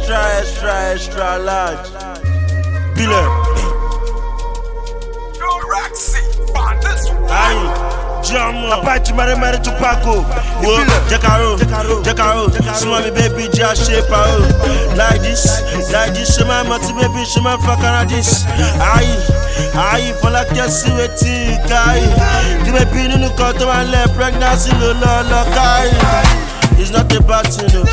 extra large. Bilẹ̀. Ayi, Jamo, Apache Mare Tupaco. Wo, Jekaro, Suma mi baby just shape out. Like this, Shema Mati baby, Shema Fakaradis. Ayi, for like you see wetin kai. The baby no come to my left, pregnancy lo kai. It's not about you,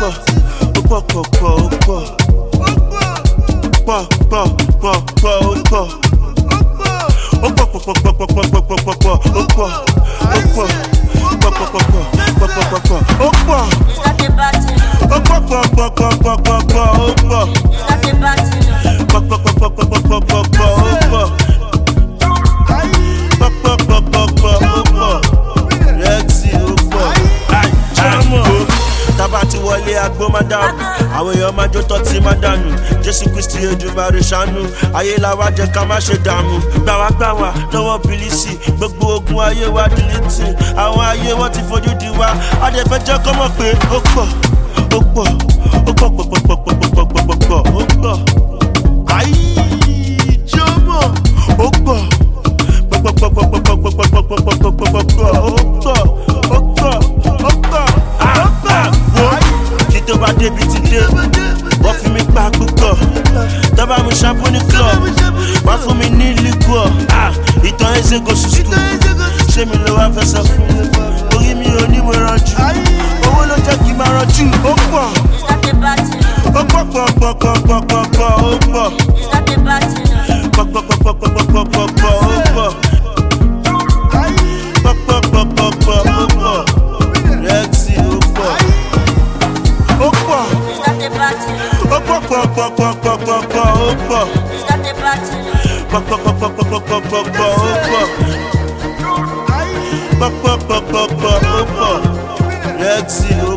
Tabati wọlé agbó máa dàrú, àwọn èèyàn máa jó tọ́ tí máa dànù. Jésù Kristi Èdùmàrè ṣàánú, ayé la wá jẹ́ ká má ṣe dààmú. Gbàwá lọ́wọ́ bìlísì, gbogbo ogun ayé wa dìlítì. Àwọn ayé wọn ti fojú di wa, adẹ́fẹ́ jẹ́ kọ́ mọ̀ pé ó pọ̀. Ayí jọmọ, ó pọ̀. Tó bá débi ti dé, wọ́n fi mi pa púpọ̀. Tó bá mu ṣàpù ní club, wọ́n fún mi ní liquor. Ìtàn ẹsẹ̀ kò sùsù, ṣé mi ló wá fẹsẹ̀ fún? Orí mi ò ní mo rànjú, owó ló jẹ́ kí n máa rànjú. Ó pọ̀, ó pọ̀. Rexy ó pọ̀. Rexy